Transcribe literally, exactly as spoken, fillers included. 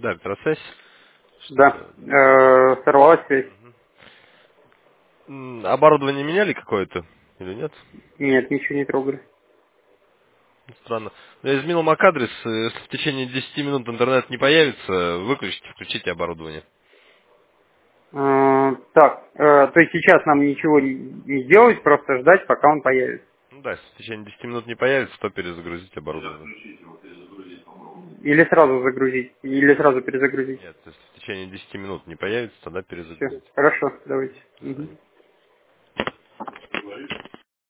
Да, процесс. Да. Что-то... Э, сорвалась связь. М, Оборудование меняли какое-то или нет? Нет, ничего не трогали. Странно. Я изменил мак-адрес, э, если в течение десяти минут интернет не появится, выключите, включите оборудование. Э, так, э, то есть сейчас нам ничего не не делать, просто ждать, пока он появится. Ну да, если в течение десяти минут не появится, то перезагрузить оборудование. Или сразу загрузить, или сразу перезагрузить. Нет, если в течение десяти минут не появится, тогда Все, перезагрузить. хорошо, давайте. До Мгм. свидания.